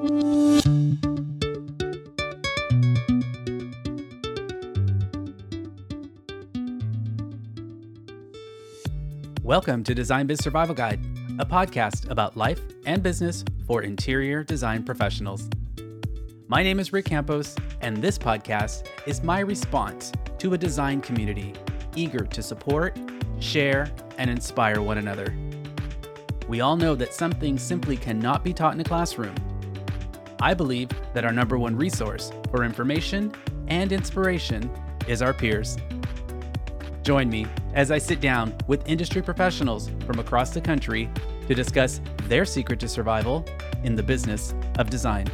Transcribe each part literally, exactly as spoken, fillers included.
Welcome to Design Biz Survival Guide, a podcast about life and business for interior design professionals. My name is Rick Campos, and this podcast is my response to a design community eager to support, share, and inspire one another. We all know that some things simply cannot be taught in a classroom. I believe that our number one resource for information and inspiration is our peers. Join me as I sit down with industry professionals from across the country to discuss their secret to survival in the business of design.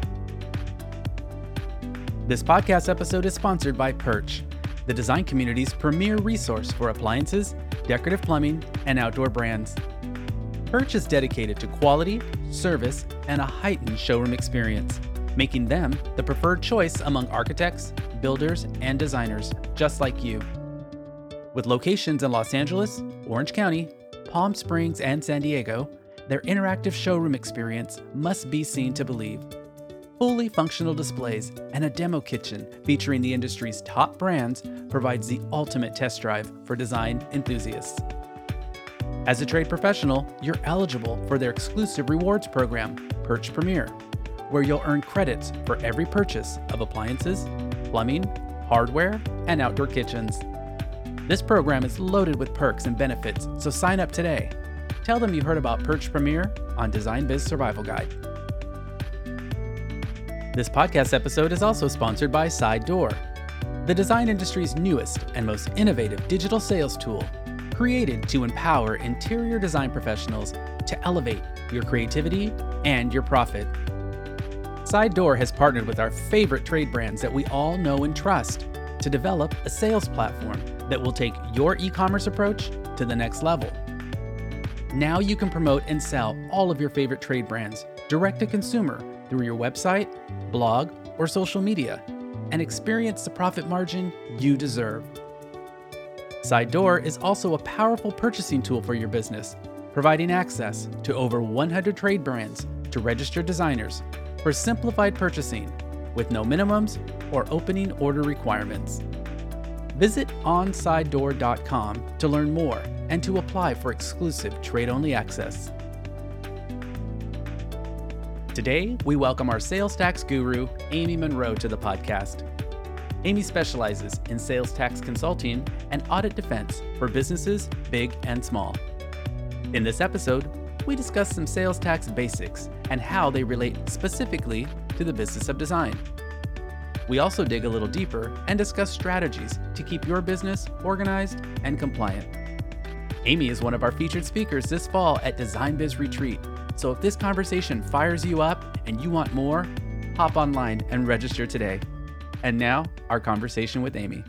This podcast episode is sponsored by Perch, the design community's premier resource for appliances, decorative plumbing, and outdoor brands. Perch is dedicated to quality, service, and a heightened showroom experience, making them the preferred choice among architects, builders, and designers just like you. With locations in Los Angeles, Orange County, Palm Springs, and San Diego, their interactive showroom experience must be seen to believe. Fully functional displays and a demo kitchen featuring the industry's top brands provides the ultimate test drive for design enthusiasts. As a trade professional, you're eligible for their exclusive rewards program, Perch Premier, where you'll earn credits for every purchase of appliances, plumbing, hardware, and outdoor kitchens. This program is loaded with perks and benefits, so sign up today. Tell them you heard about Perch Premier on Design Biz Survival Guide. This podcast episode is also sponsored by Side Door, the design industry's newest and most innovative digital sales tool, created to empower interior design professionals to elevate your creativity and your profit. Side Door has partnered with our favorite trade brands that we all know and trust to develop a sales platform that will take your e-commerce approach to the next level. Now you can promote and sell all of your favorite trade brands direct to consumer through your website, blog, or social media, and experience the profit margin you deserve. Side Door is also a powerful purchasing tool for your business, providing access to over one hundred trade brands to registered designers for simplified purchasing with no minimums or opening order requirements. Visit on side door dot com to learn more and to apply for exclusive trade-only access. Today, we welcome our sales tax guru, Amy Monroe, to the podcast. Amy specializes in sales tax consulting and audit defense for businesses big and small. In this episode, we discuss some sales tax basics and how they relate specifically to the business of design. We also dig a little deeper and discuss strategies to keep your business organized and compliant. Amy is one of our featured speakers this fall at Design Biz Retreat, so if this conversation fires you up and you want more, hop online and register today. And now, our conversation with Amy.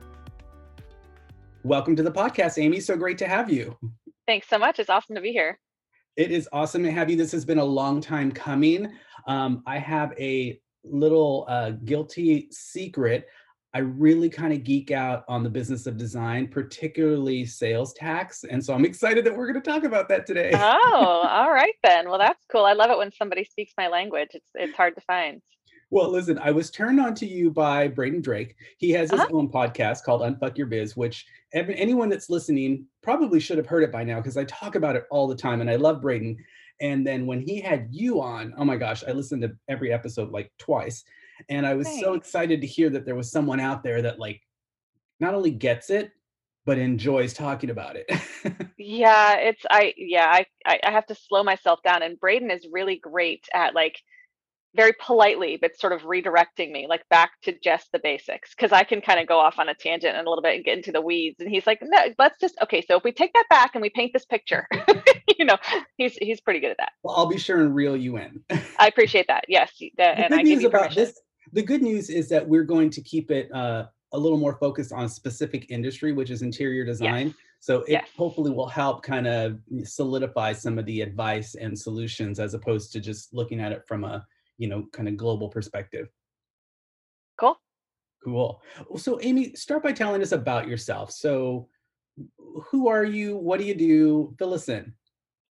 Welcome to the podcast, Amy. So great to have you. Thanks so much. It's awesome to be here. It is awesome to have you. This has been a long time coming. Um, I have a little uh, guilty secret. I really kind of geek out on the business of design, particularly sales tax. And so I'm excited that we're going to talk about that today. Oh, all right then. Well, that's cool. I love it when somebody speaks my language. It's it's hard to find. Well, listen, I was turned on to you by Braden Drake. He has his uh-huh. own podcast called Unfuck Your Biz, which every, anyone that's listening probably should have heard it by now because I talk about it all the time and I love Braden. And then when he had you on, oh my gosh, I listened to every episode like twice. And I was Thanks. so excited to hear that there was someone out there that like not only gets it, but enjoys talking about it. yeah, it's, I, yeah, I, I have to slow myself down. And Braden is really great at like, very politely, but sort of redirecting me like back to just the basics. Cause I can kind of go off on a tangent and a little bit and get into the weeds. And he's like, no, let's just, okay. So if we take that back and we paint this picture, you know, he's, he's pretty good at that. Well, I'll be sure and reel you in. I appreciate that. Yes. The, and good I news give you about permission. this, the good news is that we're going to keep it uh, a little more focused on a specific industry, which is interior design. Yes. So it yes. hopefully will help kind of solidify some of the advice and solutions as opposed to just looking at it from a, you know, kind of global perspective. Cool. Cool. So Amy, start by telling us about yourself. So who are you? What do you do? Fill us in.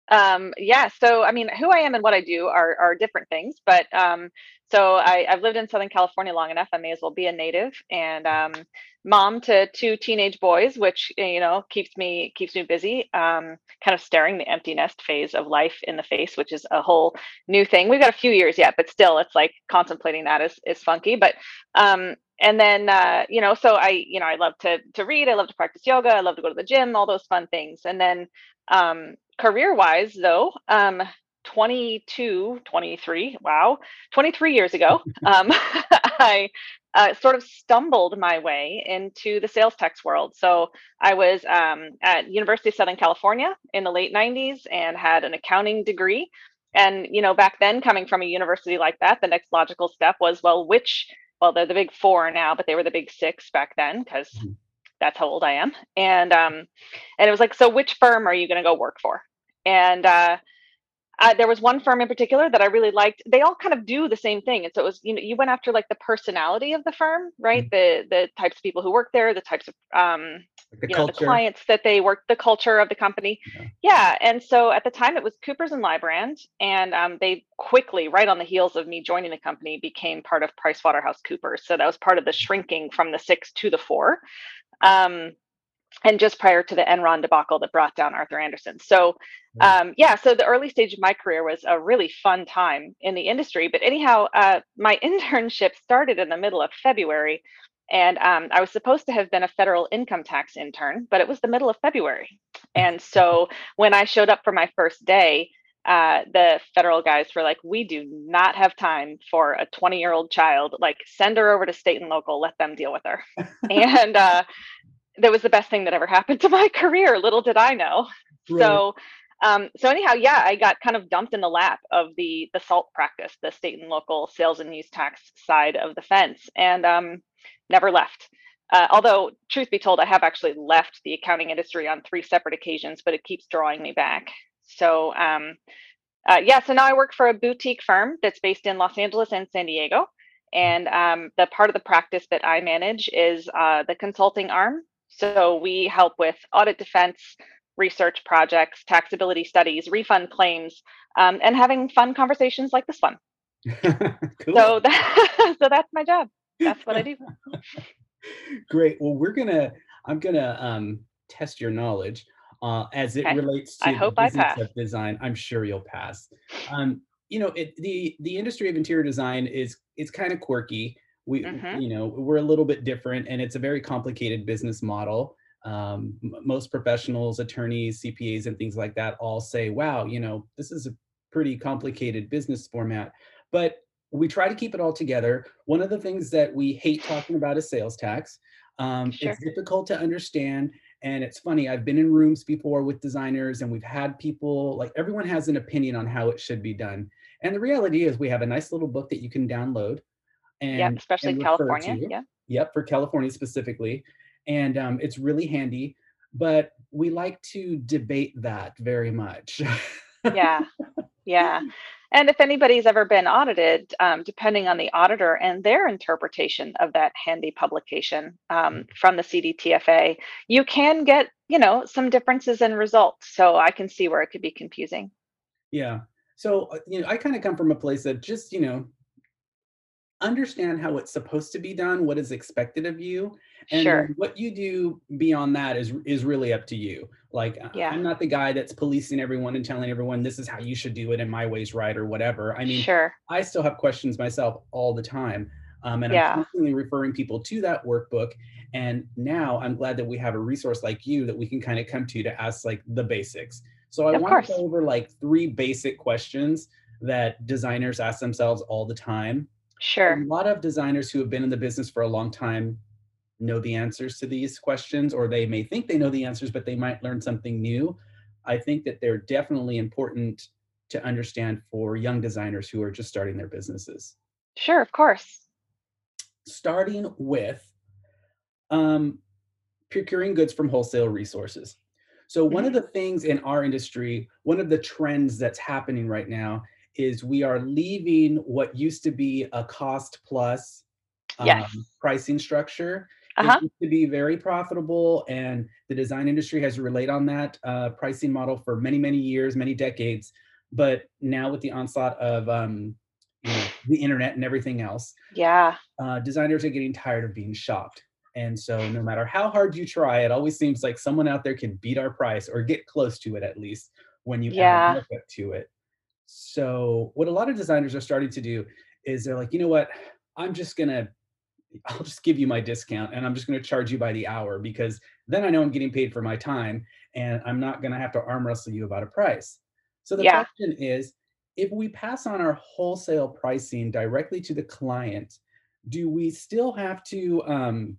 Um, yeah, so I mean, who I am and what I do are are different things, but um, so I, I've lived in Southern California long enough. I may as well be a native, and um, mom to two teenage boys, which you know keeps me keeps me busy. Um, kind of staring the empty nest phase of life in the face, which is a whole new thing. We've got a few years yet, but still, it's like contemplating that is is funky. But um, and then uh, you know, so I you know I love to to read. I love to practice yoga. I love to go to the gym. All those fun things, and then um, career wise, though, um, twenty-two, twenty-three, wow, twenty-three years ago, um, I uh, sort of stumbled my way into the sales tax world. So I was um, at University of Southern California in the late nineties and had an accounting degree. And you know, back then, coming from a university like that, the next logical step was, well, which, well, they're the big four now, but they were the big six back then because Mhm. that's how old I am. And um, and it was like, so which firm are you going to go work for? And uh, uh, there was one firm in particular that I really liked. They all kind of do the same thing, and so it was you know you went after like the personality of the firm, right? Mhm. The the types of people who work there, the types of um, Like the you know the culture. clients that they work, the culture of the company. Yeah. Yeah, and so at the time it was Coopers and Lybrand, and um, they quickly, right on the heels of me joining the company, became part of PricewaterhouseCoopers. So that was part of the shrinking from the six to the four. Um, and just prior to the Enron debacle that brought down Arthur Andersen. So, Right. um, yeah, so the early stage of my career was a really fun time in the industry. But anyhow, uh, my internship started in the middle of February, and um, I was supposed to have been a federal income tax intern, but it was the middle of February. And so when I showed up for my first day, uh, the federal guys were like, "We do not have time for a twenty year old child. Like, send her over to state and local, let them deal with her." And uh, that was the best thing that ever happened to my career. Little did I know. Right. So, um, so anyhow, yeah, I got kind of dumped in the lap of the the SALT practice, the state and local sales and use tax side of the fence, and um, never left. Uh, although, truth be told, I have actually left the accounting industry on three separate occasions, but it keeps drawing me back. So, um, uh, yeah, so now I work for a boutique firm that's based in Los Angeles and San Diego. And um, the part of the practice that I manage is uh, the consulting arm. So we help with audit defense, research projects, taxability studies, refund claims, um, and having fun conversations like this one. Cool. So that, so that's my job. That's what I do. Great. Well, we're gonna, I'm gonna um, test your knowledge uh, as it Okay. relates I to the hope I business pass. of design. I'm sure you'll pass. Um, you know, it, the the industry of interior design is it's kind of quirky. We, Hmm. you know, we're a little bit different, and it's a very complicated business model. Um, m- most professionals, attorneys, C P As, and things like that all say, "Wow, you know, this is a pretty complicated business format." But we try to keep it all together. One of the things that we hate talking about is sales tax. Um, it's Sure. difficult to understand. And it's funny, I've been in rooms before with designers, and we've had people, like, everyone has an opinion on how it should be done. And the reality is, we have a nice little book that you can download Yep. and Especially and refer California. to. Yeah. Yep, for California specifically. And um, it's really handy. But we like to debate that very much. Yeah. Yeah. And if anybody's ever been audited, um, depending on the auditor and their interpretation of that handy publication um, from the C D T F A, you can get, you know, some differences in results. So I can see where it could be confusing. Yeah. So, uh, you know, I kind of come from a place of just, you know, understand how it's supposed to be done, what is expected of you, and Sure. then what you do beyond that is is really up to you. Like, I- Yeah. I'm not the guy that's policing everyone and telling everyone this is how you should do it and my way's right or whatever. I mean, Sure. I still have questions myself all the time. Um, and I'm Yeah. constantly referring people to that workbook. And now I'm glad that we have a resource like you that we can kind of come to to ask like the basics. So I Of want to go course. over like three basic questions that designers ask themselves all the time. A Sure. lot of designers who have been in the business for a long time know the answers to these questions, or they may think they know the answers, but they might learn something new. I think that they're definitely important to understand for young designers who are just starting their businesses. Sure. Of course. Starting with um, procuring goods from wholesale resources. So, one of Hmm. the things in our industry, one of the trends that's happening right now is we are leaving what used to be a cost plus Yes. um, pricing structure, It Uh-huh. used to be very profitable, and the design industry has relayed on that uh, pricing model for many, many years, many decades. But now with the onslaught of um, you know the internet and everything else, Yeah. uh, designers are getting tired of being shopped. And so, no matter how hard you try, it always seems like someone out there can beat our price or get close to it at least when you add a Yeah. markup to it. So, what a lot of designers are starting to do is they're like, you know what? I'm just gonna, I'll just give you my discount and I'm just gonna charge you by the hour because then I know I'm getting paid for my time and I'm not gonna have to arm wrestle you about a price. So, the Yeah. question is, if we pass on our wholesale pricing directly to the client, do we still have to um,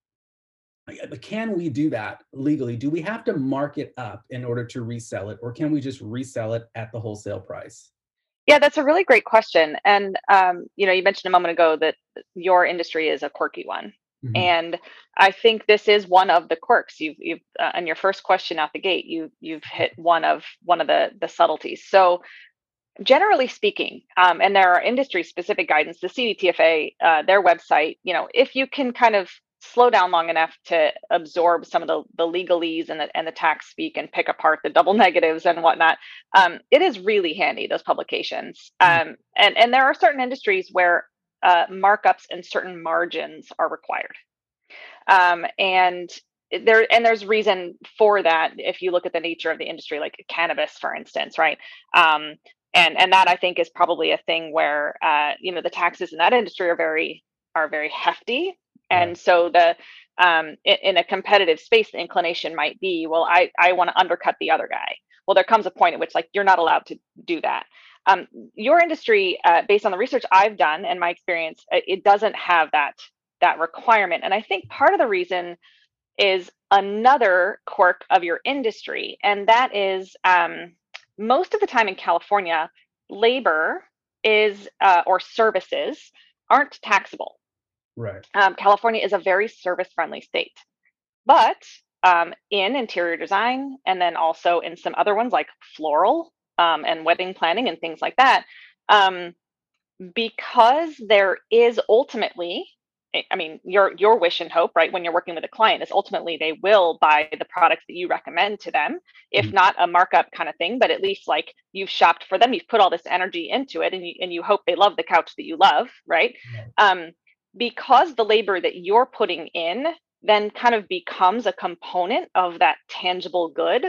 like, can we do that legally? Do we have to mark it up in order to resell it, or can we just resell it at the wholesale price? Yeah, that's a really great question. And um, you know, you mentioned a moment ago that your industry is a quirky one. Mhm. And I think this is one of the quirks. You've you've uh, on your first question out the gate, you you've hit one of one of the the subtleties. So generally speaking, um, and there are industry specific guidance, the C D T F A, uh, their website, you know, if you can kind of slow down long enough to absorb some of the, the legalese and the, and the tax speak and pick apart the double negatives and whatnot, um, it is really handy, those publications. Mm. Um, and, and there are certain industries where uh, markups and certain margins are required. Um, and there and there's reason for that if you look at the nature of the industry, like cannabis for instance, right? um, and and that I think is probably a thing where uh, you know the taxes in that industry are very are very hefty. Right. And so the um, in, in a competitive space the inclination might be, well, i i want to undercut the other guy. Well, there comes a point at which like you're not allowed to do that. um, your industry, uh, based on the research I've done and my experience, uh, it doesn't have that that requirement. And I think part of the reason is another quirk of your industry, and that is um, most of the time in California, labor is uh, or services aren't taxable. Right. Um, California is a very service friendly state, but um, in interior design and then also in some other ones like floral um, and wedding planning and things like that, um, because there is ultimately, I mean, your your wish and hope, right, when you're working with a client is ultimately they will buy the products that you recommend to them, if Mhm. not a markup kind of thing, but at least like you've shopped for them, you've put all this energy into it, and you and you hope they love the couch that you love, right? Right. Um, because the labor that you're putting in then kind of becomes a component of that tangible good.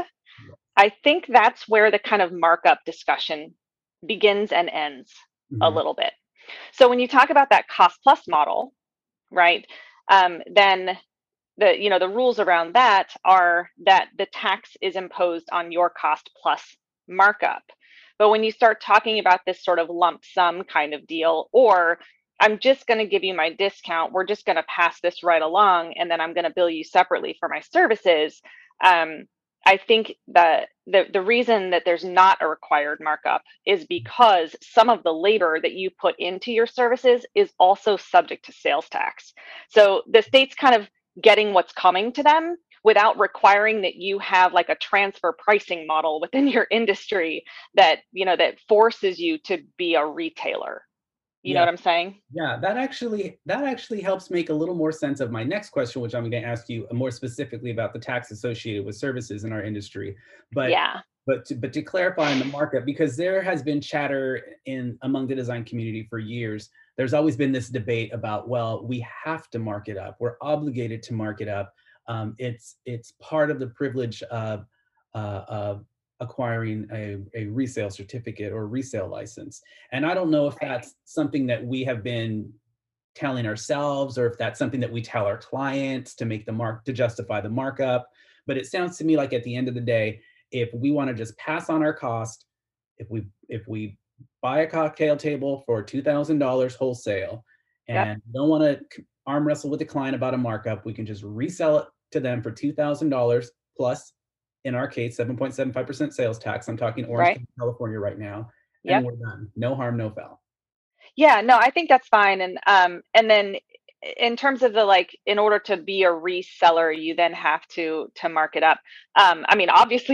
I think that's where the kind of markup discussion begins and ends a Mhm. little bit. So when you talk about that cost plus model, right, um, then the you know the rules around that are that the tax is imposed on your cost plus markup. But when you start talking about this sort of lump sum kind of deal, or I'm just going to give you my discount, we're just going to pass this right along, and then I'm going to bill you separately for my services. um, I think that the, the reason that there's not a required markup is because some of the labor that you put into your services is also subject to sales tax. So the state's kind of getting what's coming to them without requiring that you have like a transfer pricing model within your industry that you know that forces you to be a retailer. You know Yeah. what I'm saying? Yeah, that actually that actually helps make a little more sense of my next question, which I'm going to ask you more specifically about the tax associated with services in our industry. But Yeah. but to, but to clarify on the markup, because there has been chatter in among the design community for years. There's always been this debate about, well, we have to mark it up. We're obligated to mark it up. Um, it's it's part of the privilege of uh, of acquiring a, a resale certificate or resale license. And I don't know if Right. that's something that we have been telling ourselves or if that's something that we tell our clients to make the mark to justify the markup. But it sounds to me like at the end of the day, if we want to just pass on our cost, if we if we buy a cocktail table for two thousand dollars wholesale Yep. and don't want to arm wrestle with the client about a markup, we can just resell it to them for two thousand dollars plus, in our case, seven point seven five percent sales tax. I'm talking Orange Right. County, California right now, and Yep. we're done. No harm, no foul. Yeah, no, I think that's fine. And um and then in terms of the like in order to be a reseller, you then have to to mark it up. Um I mean, obviously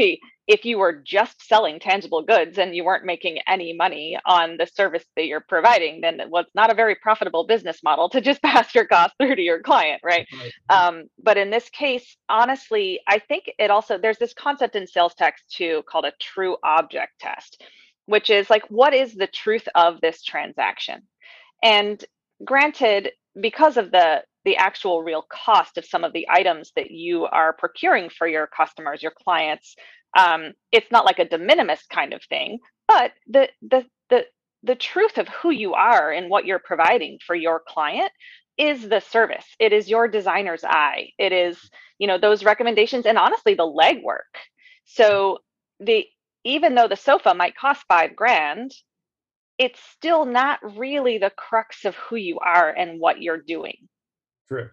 if you were just selling tangible goods and you weren't making any money on the service that you're providing, then it was not a very profitable business model to just pass your cost through to your client, right? Right. Um, but in this case, honestly, I think it also, there's this concept in sales tax too called a true object test, which is like, what is the truth of this transaction? And granted, because of the the actual real cost of some of the items that you are procuring for your customers, your clients, um, it's not like a de minimis kind of thing. But the the the the truth of who you are and what you're providing for your client is the service. It is your designer's eye. It is, you know, those recommendations and honestly the legwork. So the even though the sofa might cost five grand, it's still not really the crux of who you are and what you're doing. True.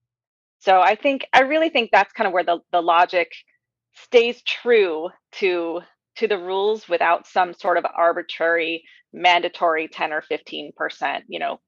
So I think I really think that's kind of where the the logic stays true to to the rules without some sort of arbitrary mandatory ten or fifteen percent, you know,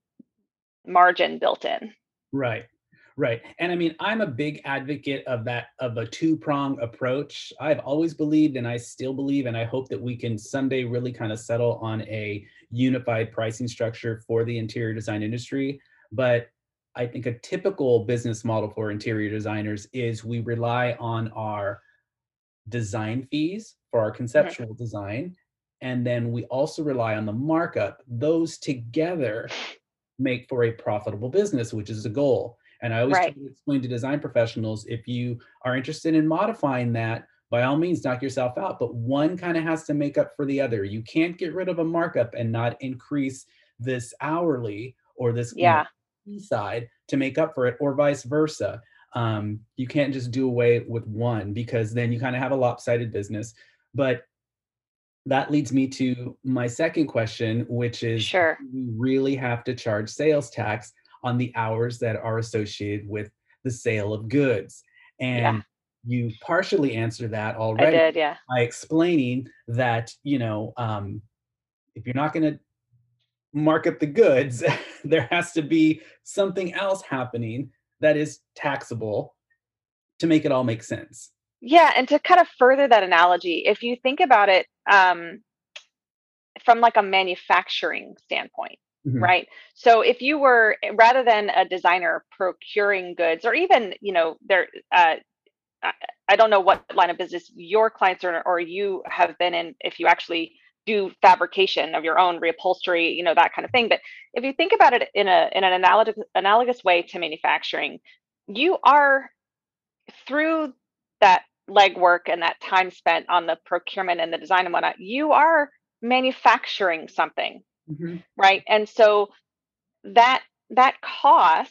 margin built in. Right. Right. And I mean, I'm a big advocate of that, of a two-prong approach. I've always believed, and I still believe, and I hope that we can someday really kind of settle on a unified pricing structure for the interior design industry. But I think a typical business model for interior designers is we rely on our design fees for our Mhm. conceptual design, and then we also rely on the markup. Those together make for a profitable business, which is the goal. And I always try Right. to explain to design professionals, if you are interested in modifying that, by all means, knock yourself out. But one kind of has to make up for the other. You can't get rid of a markup and not increase this hourly or this, you know, Yeah. fee side to make up for it, or vice versa. Um, you can't just do away with one, because then you kind of have a lopsided business. But that leads me to my second question, which is, Sure. do we really have to charge sales tax on the hours that are associated with the sale of goods? Yeah. And you partially answer that I already did. Yeah. by explaining that, you know, um, if you're not going to mark up the goods, there has to be something else happening that is taxable to make it all make sense. Yeah. And to kind of further that analogy, if you think about it, um, from like a manufacturing standpoint, Mhm. right? So if you were rather than a designer procuring goods, or even, you know, there, uh, I, I don't know what line of business your clients are or you have been in, if you actually do fabrication of your own reupholstery, you know, that kind of thing. But if you think about it in a in an analogous analogous way to manufacturing, you are through that legwork and that time spent on the procurement and the design and whatnot, you are manufacturing something, Mhm. right? And so that that cost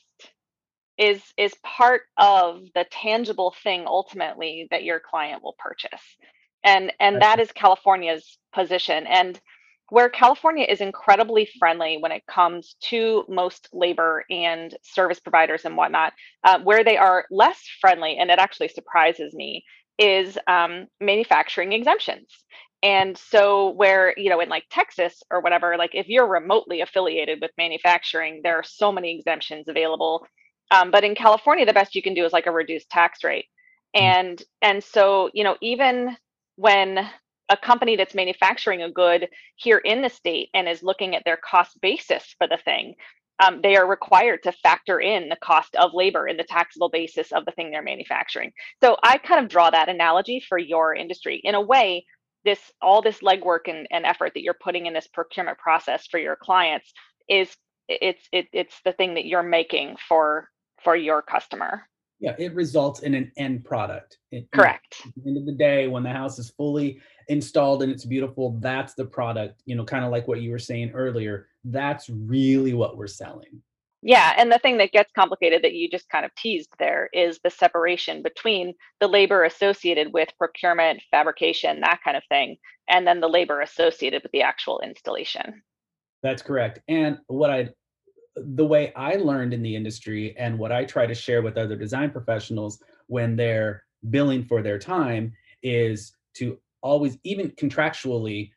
is is part of the tangible thing ultimately that your client will purchase. And and That's that is California's position. And where California is incredibly friendly when it comes to most labor and service providers and whatnot, uh, where they are less friendly, and it actually surprises me, is um, manufacturing exemptions. And so, where, you know, in like Texas or whatever, like if you're remotely affiliated with manufacturing, there are so many exemptions available. Um, but in California, the best you can do is like a reduced tax rate. mm, And and so, you know, even when a company that's manufacturing a good here in the state and is looking at their cost basis for the thing, um, they are required to factor in the cost of labor in the taxable basis of the thing they're manufacturing. So I kind of draw that analogy for your industry. In a way, this all this legwork and, and effort that you're putting in this procurement process for your clients is it's it, it's the thing that you're making for for your customer. yeah, it results in an end product. It, you know, Correct. at the end of the day, when the house is fully installed and it's beautiful, that's the product, you know, kind of like what you were saying earlier. That's really what we're selling. Yeah, and the thing that gets complicated that you just kind of teased there is the separation between the labor associated with procurement, fabrication, that kind of thing, and then the labor associated with the actual installation. That's correct. And what I, the way I learned in the industry and what I try to share with other design professionals when they're billing for their time is to always, even contractually,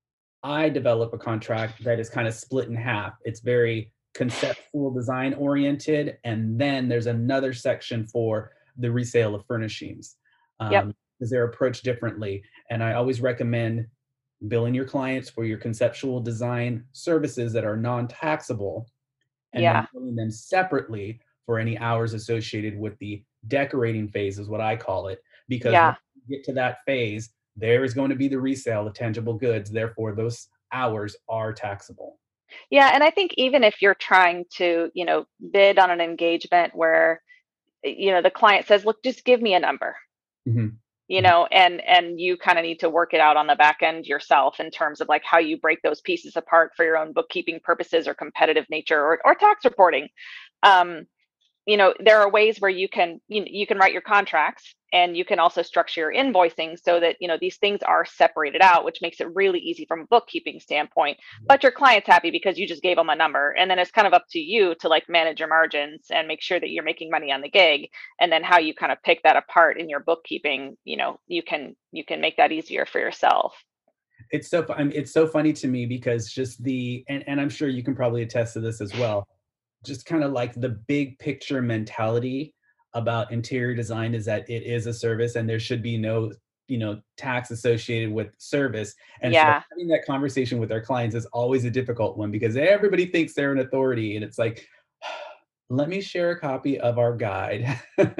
I develop a contract that is kind of split in half. It's very conceptual design oriented, and then there's another section for the resale of furnishings. Yep. Um, because they're approached differently. And I always recommend billing your clients for your conceptual design services that are non-taxable, and then Yeah. billing them separately for any hours associated with the decorating phase, is what I call it. Because Yeah. once you get to that phase, there is going to be the resale of tangible goods. Therefore, those hours are taxable. Yeah. And I think even if you're trying to, you know, bid on an engagement where, you know, the client says, look, just give me a number, Mhm. you Mhm. know, and and you kind of need to work it out on the back end yourself in terms of like how you break those pieces apart for your own bookkeeping purposes or competitive nature or, or tax reporting. Um, you know, there are ways where you can you, you can write your contracts, and you can also structure your invoicing so that, you know, these things are separated out, which makes it really easy from a bookkeeping standpoint. But your client's happy because you just gave them a number, and then it's kind of up to you to like manage your margins and make sure that you're making money on the gig. And then how you kind of pick that apart in your bookkeeping, you know, you can you can make that easier for yourself. It's so fu- I mean, it's so funny to me because just the and, and I'm sure you can probably attest to this as well. Just kind of like the big picture mentality about interior design is that it is a service and there should be no, you know, tax associated with service. And so Yeah. having that conversation with our clients is always a difficult one because everybody thinks they're an authority, and it's like, let me share a copy of our guide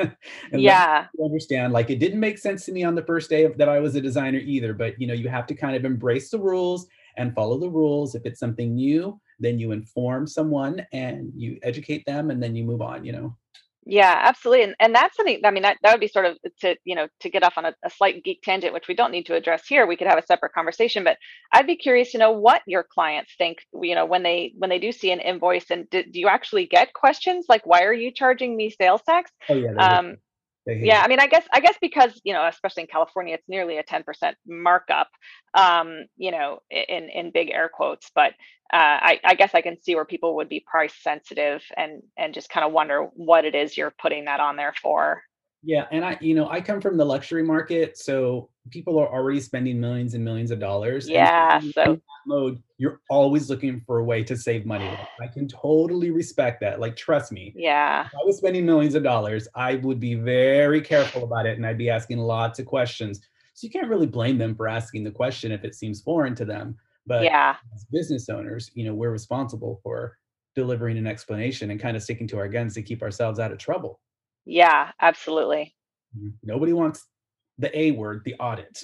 and let me Yeah. understand, like, it didn't make sense to me on the first day of, that I was a designer either, but you know, you have to kind of embrace the rules and follow the rules. If it's something new, then you inform someone and you educate them, and then you move on, you know. Yeah, absolutely. And and that's something, I mean, that, that would be sort of to, you know, to get off on a, a slight geek tangent, which we don't need to address here. We could have a separate conversation, but I'd be curious to know what your clients think, you know, when they when they do see an invoice, and do, do you actually get questions like, why are you charging me sales tax? Oh yeah, they hate Um, it. They hate yeah, it. I mean, I guess I guess because, you know, especially in California, it's nearly a ten percent markup, um, you know, i- in in big air quotes. But uh, I, I guess I can see where people would be price sensitive and and just kind of wonder what it is you're putting that on there for. Yeah, and I, you know, I come from the luxury market, so people are already spending millions and millions of dollars, and so Yeah, when you're in so that mode, you're always looking for a way to save money. Like, I can totally respect that. Like, trust me, yeah, if I was spending millions of dollars, I would be very careful about it, and I'd be asking lots of questions. So you can't really blame them for asking the question if it seems foreign to them. But yeah, as business owners, you know, we're responsible for delivering an explanation and kind of sticking to our guns to keep ourselves out of trouble. yeah, absolutely. Mhm. Nobody wants the A word, the audit.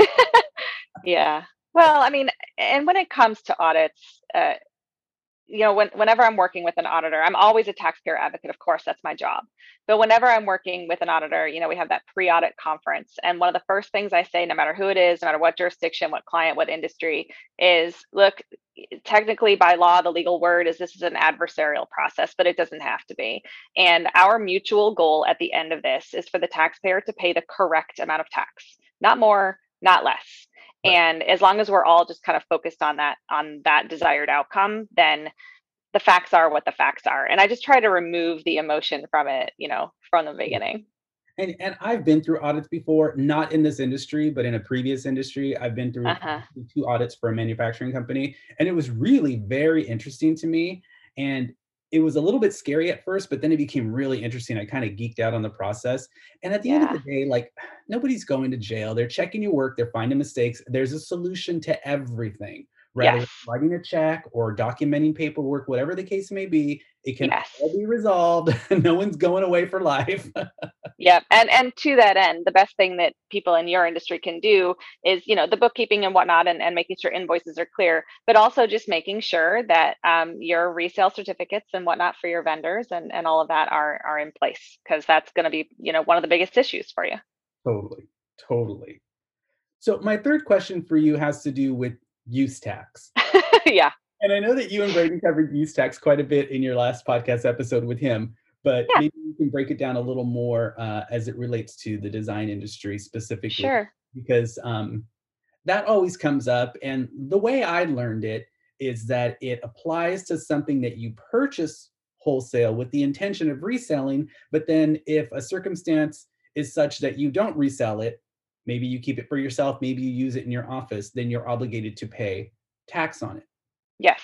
Yeah. Well, I mean, and when it comes to audits, uh, you know, when, whenever I'm working with an auditor, I'm always a taxpayer advocate. Of course, that's my job. But whenever I'm working with an auditor, you know, we have that pre-audit conference. And one of the first things I say, no matter who it is, no matter what jurisdiction, what client, what industry, is look, technically by law, the legal word is this is an adversarial process, but it doesn't have to be. And our mutual goal at the end of this is for the taxpayer to pay the correct amount of tax, not more, not less. Right. And as long as we're all just kind of focused on that, on that desired outcome, then the facts are what the facts are. And I just try to remove the emotion from it, you know, from the beginning. And and I've been through audits before, not in this industry, but in a previous industry. I've been through Uh-huh. two audits for a manufacturing company, and it was really very interesting to me. And it was a little bit scary at first, but then it became really interesting. I kind of geeked out on the process. And at the end of the Yeah. day, like, nobody's going to jail. They're checking your work, they're finding mistakes. There's a solution to everything. Rather Yes. than writing a check or documenting paperwork, whatever the case may be, it can Yes. all be resolved. No one's going away for life. Yep. And and to that end, the best thing that people in your industry can do is, you know, the bookkeeping and whatnot, and, and making sure invoices are clear, but also just making sure that um, your resale certificates and whatnot for your vendors and, and all of that are are in place, because that's going to be, you know, one of the biggest issues for you. Totally, totally. So my third question for you has to do with use tax. Yeah. And I know that you and Braden covered use tax quite a bit in your last podcast episode with him, but Yeah. maybe you can break it down a little more uh, as it relates to the design industry specifically, Sure. because um, that always comes up. And the way I learned it is that it applies to something that you purchase wholesale with the intention of reselling. But then if a circumstance is such that you don't resell it, maybe you keep it for yourself, maybe you use it in your office, then you're obligated to pay tax on it. Yes.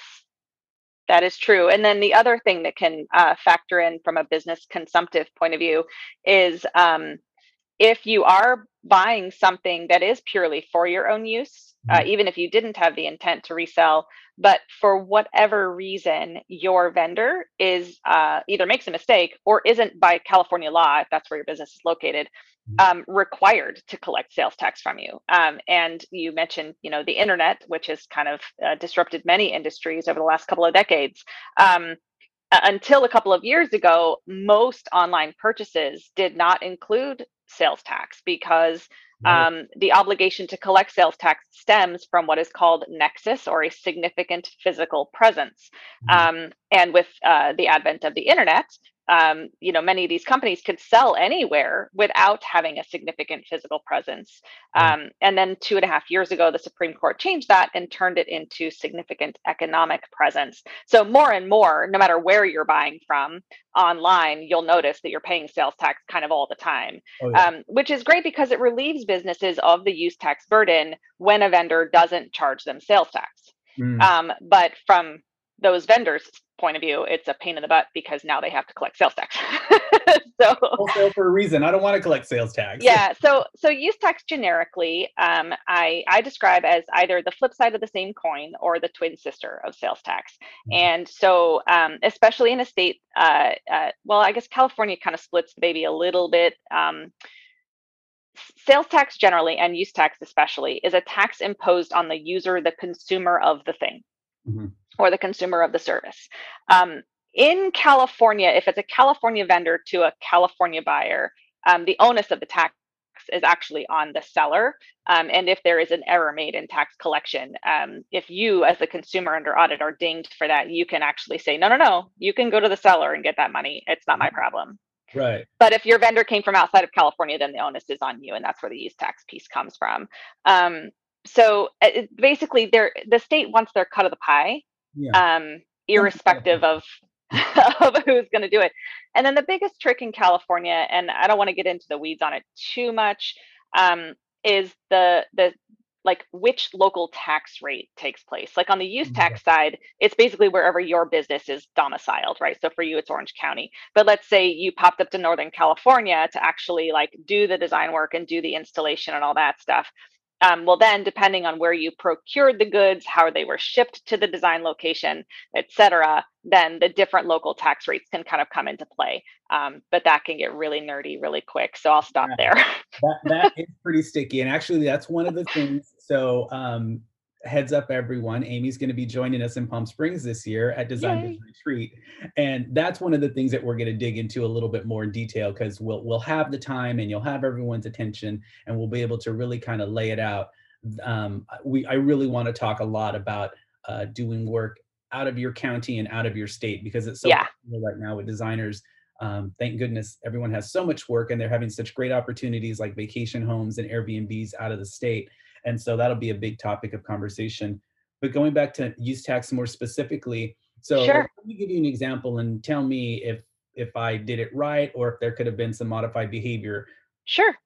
That is true. And then the other thing that can uh, factor in from a business consumptive point of view is um, if you are buying something that is purely for your own use, uh, Mhm. even if you didn't have the intent to resell, but for whatever reason your vendor is uh, either makes a mistake or isn't by California law, if that's where your business is located, Mhm. um, required to collect sales tax from you. Um, and you mentioned, you know, the internet, which has kind of uh, disrupted many industries over the last couple of decades. Um, uh, until a couple of years ago, most online purchases did not include sales tax because Right. um, the obligation to collect sales tax stems from what is called nexus or a significant physical presence. Mhm. Um, and with uh, the advent of the internet, um, you know, many of these companies could sell anywhere without having a significant physical presence. Right. Um, and then two and a half years ago, the Supreme Court changed that and turned it into significant economic presence. So more and more, no matter where you're buying from online, you'll notice that you're paying sales tax kind of all the time, Oh yeah. um, which is great because it relieves businesses of the use tax burden when a vendor doesn't charge them sales tax. Mm. Um, but from those vendors' point of view, it's a pain in the butt because now they have to collect sales tax. So Wholesale for a reason. I don't want to collect sales tax. yeah, so so use tax generically, um, I I describe as either the flip side of the same coin or the twin sister of sales tax. And so, um, especially in a state, uh, uh, well, I guess California kind of splits the baby a little bit. Um, s- sales tax generally and use tax especially is a tax imposed on the user, the consumer of the thing Mhm. or the consumer of the service. Um, in California, if it's a California vendor to a California buyer, um, the onus of the tax is actually on the seller. Um, and if there is an error made in tax collection, um, if you, as the consumer under audit, are dinged for that, you can actually say, no, no, no, you can go to the seller and get that money. It's not my problem. Right. But if your vendor came from outside of California, then the onus is on you, and that's where the use tax piece comes from. Um, so uh, it, basically, they're, the state wants their cut of the pie, Yeah. um, Come to irrespective California. of of who's going to do it. And then the biggest trick in California, and I don't want to get into the weeds on it too much, um, is the the like which local tax rate takes place. Like on the use Mhm. tax side, it's basically wherever your business is domiciled, right? So for you, it's Orange County. But let's say you popped up to Northern California to actually like do the design work and do the installation and all that stuff. Um, well, then depending on where you procured the goods, how they were shipped to the design location, et cetera, then the different local tax rates can kind of come into play. Um, but that can get really nerdy really quick. So I'll stop Yeah. there. That that is pretty sticky, and actually, that's one of the things. So, um, heads up, everyone! Amy's going to be joining us in Palm Springs this year at Design Biz Yay. Retreat, and that's one of the things that we're going to dig into a little bit more in detail because we'll we'll have the time and you'll have everyone's attention, and we'll be able to really kind of lay it out. Um, we I really want to talk a lot about uh, doing work out of your county and out of your state because it's so Yeah. popular right now with designers. Um, thank goodness everyone has so much work and they're having such great opportunities like vacation homes and Airbnbs out of the state. And so that'll be a big topic of conversation. But going back to use tax more specifically, so like, Sure. let me give you an example and tell me if if I did it right or if there could have been some modified behavior. Sure.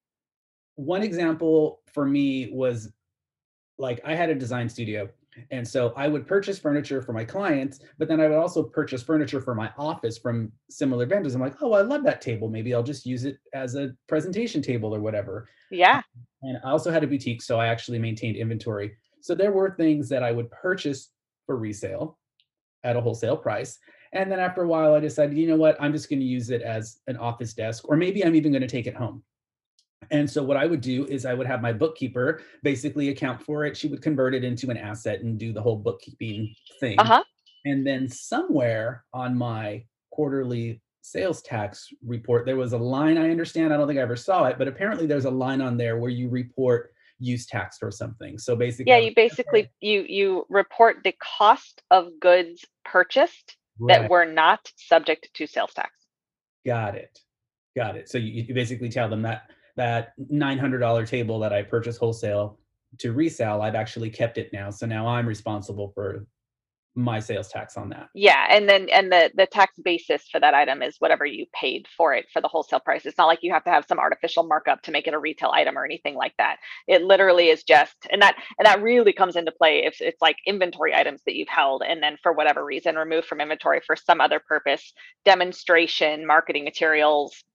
One example for me was like I had a design studio. And so I would purchase furniture for my clients, but then I would also purchase furniture for my office from similar vendors. I'm like, oh, I love that table. Maybe I'll just use it as a presentation table or whatever. Yeah. And I also had a boutique, so I actually maintained inventory. So there were things that I would purchase for resale at a wholesale price. And then after a while, I decided, you know what, I'm just going to use it as an office desk, or maybe I'm even going to take it home. And so what I would do is I would have my bookkeeper basically account for it. She would convert it into an asset and do the whole bookkeeping thing. Uh-huh. And then somewhere on my quarterly sales tax report, there was a line I understand. I don't think I ever saw it, but apparently there's a line on there where you report use tax or something. So basically, Yeah, I was you basically you you report the cost of goods purchased that right. were not subject to sales tax. Got it. Got it. So you, you basically tell them that that nine hundred dollars table that I purchased wholesale to resell, I've actually kept it now. So now I'm responsible for my sales tax on that. Yeah, and then and the the tax basis for that item is whatever you paid for it for the wholesale price. It's not like you have to have some artificial markup to make it a retail item or anything like that. It literally is just, and that and that really comes into play if it's like inventory items that you've held and then for whatever reason removed from inventory for some other purpose, demonstration, marketing materials,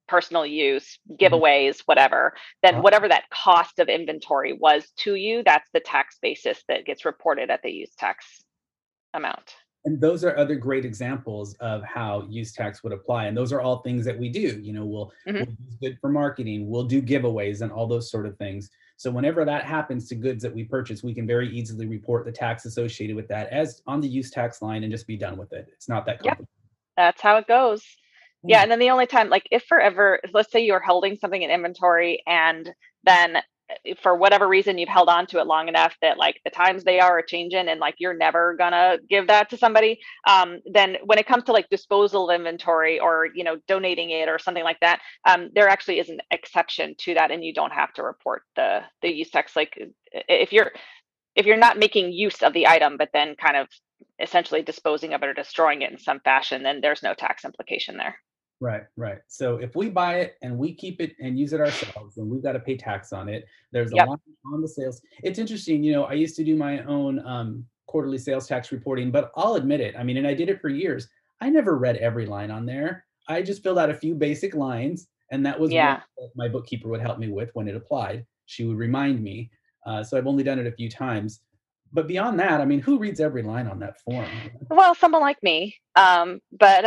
personal use, Mhm. giveaways, whatever, then Uh, whatever that cost of inventory was to you, that's the tax basis that gets reported at the use tax amount. And those are other great examples of how use tax would apply. And those are all things that we do. You know, we'll Mhm. we'll use good for marketing, we'll do giveaways and all those sort of things. So whenever that happens to goods that we purchase, we can very easily report the tax associated with that as on the use tax line and just be done with it. It's not that Yep, complicated. that's how it goes. Yeah, Yeah. and then the only time, like if forever, let's say you're holding something in inventory and then uh, for whatever reason you've held on to it long enough that like the times they are changing and like you're never gonna give that to somebody, um, then when it comes to like disposal of inventory or you know donating it or something like that, um, there actually is an exception to that, and you don't have to report the the use tax. Like i- if you're if you're not making use of the item, but then kind of essentially disposing of it or destroying it in some fashion, then there's no tax implication there. Right, right. So if we buy it and we keep it and use it ourselves, then we've got to pay tax on it. There's a Yep. line on the sales. It's interesting, you know, I used to do my own um, quarterly sales tax reporting, but I'll admit it. I mean, and I did it for years. I never read every line on there. I just filled out a few basic lines, and that was one Yeah. that my bookkeeper would help me with when it applied. She would remind me. Uh, so I've only done it a few times. But beyond that, I mean, who reads every line on that form? Well, someone like me. Um, but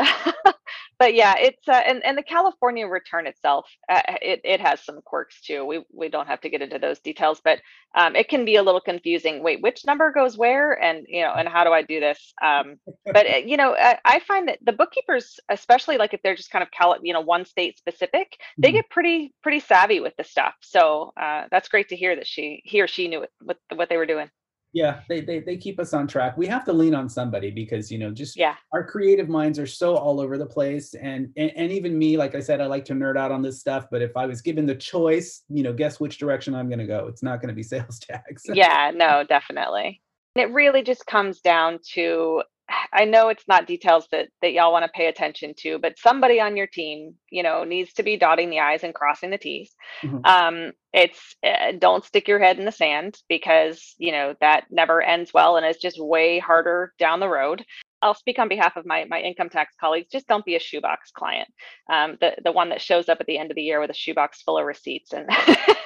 but yeah, it's uh, and and the California return itself, uh, it it has some quirks too. We we don't have to get into those details, but um, it can be a little confusing. Wait, which number goes where, and you know, and how do I do this? Um, but uh, you know, I, I find that the bookkeepers, especially like if they're just kind of cal, you know, one state specific, they Mhm. get pretty pretty savvy with the stuff. So uh, that's great to hear that she he or she knew what what, what they were doing. Yeah, they, they they keep us on track. We have to lean on somebody because you know just Yeah. our creative minds are so all over the place, and, and and even me, like I said, I like to nerd out on this stuff. But if I was given the choice, you know, guess which direction I'm going to go? It's not going to be sales tax. Yeah, no, definitely. And it really just comes down to I know it's not details that that y'all want to pay attention to, but somebody on your team, you know, needs to be dotting the i's and crossing the t's. Mhm. Um, it's uh, don't stick your head in the sand because, you know, that never ends well and it's just way harder down the road. I'll speak on behalf of my my income tax colleagues. Just don't be a shoebox client, um, the the one that shows up at the end of the year with a shoebox full of receipts and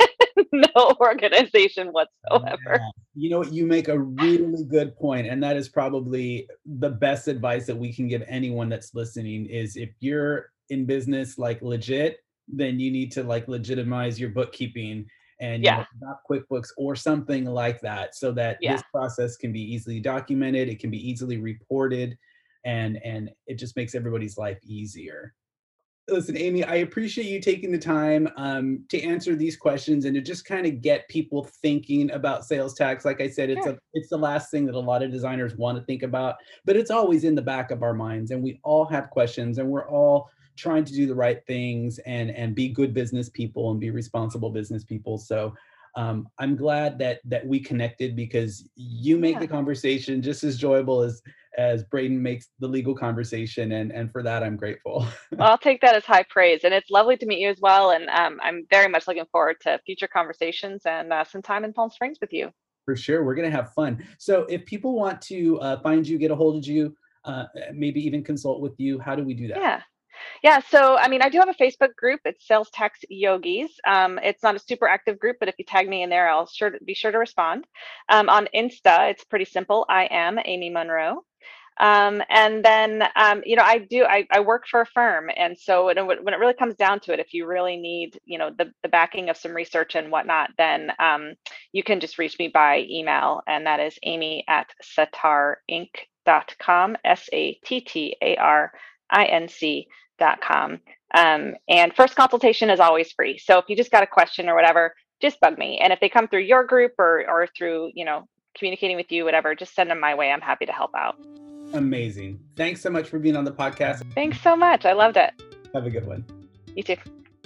no organization whatsoever. Yeah. You know what? You make a really good point, and that is probably the best advice that we can give anyone that's listening is if you're in business like legit, then you need to like legitimize your bookkeeping and you know Yeah, adopt QuickBooks or something like that so that yeah. this process can be easily documented, it can be easily reported, and and it just makes everybody's life easier. Listen, Amy, I appreciate you taking the time um, to answer these questions and to just kind of get people thinking about sales tax. Like I said, it's Sure. a it's the last thing that a lot of designers want to think about, but it's always in the back of our minds, and we all have questions, and we're all trying to do the right things and and be good business people and be responsible business people. So um, I'm glad that that we connected because you make the Yeah. conversation just as enjoyable as as Braden makes the legal conversation, and and for that I'm grateful. Well, I'll take that as high praise, and it's lovely to meet you as well. And um, I'm very much looking forward to future conversations and uh, some time in Palm Springs with you. For sure, we're gonna have fun. So if people want to uh, find you, get a hold of you, uh, maybe even consult with you, how do we do that? Yeah. Yeah. So, I mean, I do have a Facebook group. It's Sales Tax Yogis. Um, it's not a super active group, but if you tag me in there, I'll sure to, be sure to respond. Um, on Insta, it's pretty simple. I am Amy Monroe. Um, and then, um, you know, I do, I, I work for a firm. And so when it, when it really comes down to it, if you really need, you know, the, the backing of some research and whatnot, then um, you can just reach me by email. And that is amy at sattar inc dot com, S A T T A R I N C dot com. Um, and first consultation is always free. So if you just got a question or whatever, just bug me. And if they come through your group or, or through, you know, communicating with you, whatever, just send them my way. I'm happy to help out. Amazing. Thanks so much for being on the podcast. Thanks so much. I loved it. Have a good one. You too.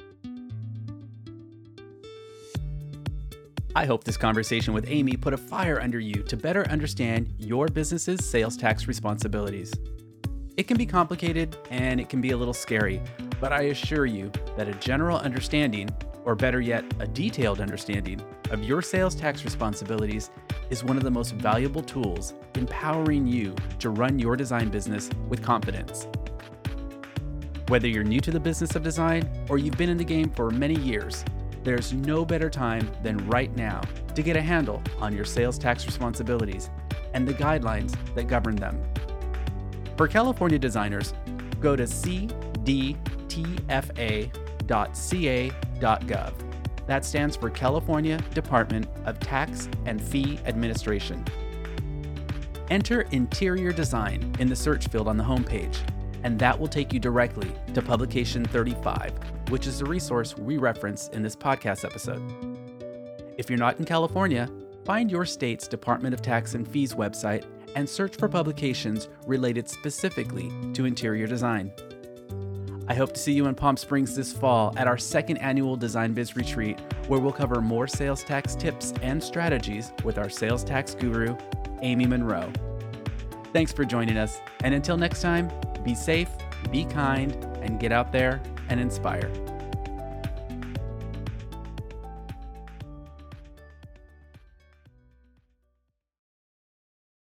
I hope this conversation with Amy put a fire under you to better understand your business's sales tax responsibilities. It can be complicated and it can be a little scary, but I assure you that a general understanding, or better yet, a detailed understanding of your sales tax responsibilities is one of the most valuable tools empowering you to run your design business with confidence. Whether you're new to the business of design or you've been in the game for many years, there's no better time than right now to get a handle on your sales tax responsibilities and the guidelines that govern them. For California designers, go to c d t f a dot c a dot gov. That stands for California Department of Tax and Fee Administration. Enter interior design in the search field on the homepage, and that will take you directly to Publication thirty-five, which is the resource we reference in this podcast episode. If you're not in California, find your state's Department of Tax and Fees website and search for publications related specifically to interior design. I hope to see you in Palm Springs this fall at our second annual Design Biz Retreat, where we'll cover more sales tax tips and strategies with our sales tax guru, Amy Monroe. Thanks for joining us, and until next time, be safe, be kind, and get out there and inspire.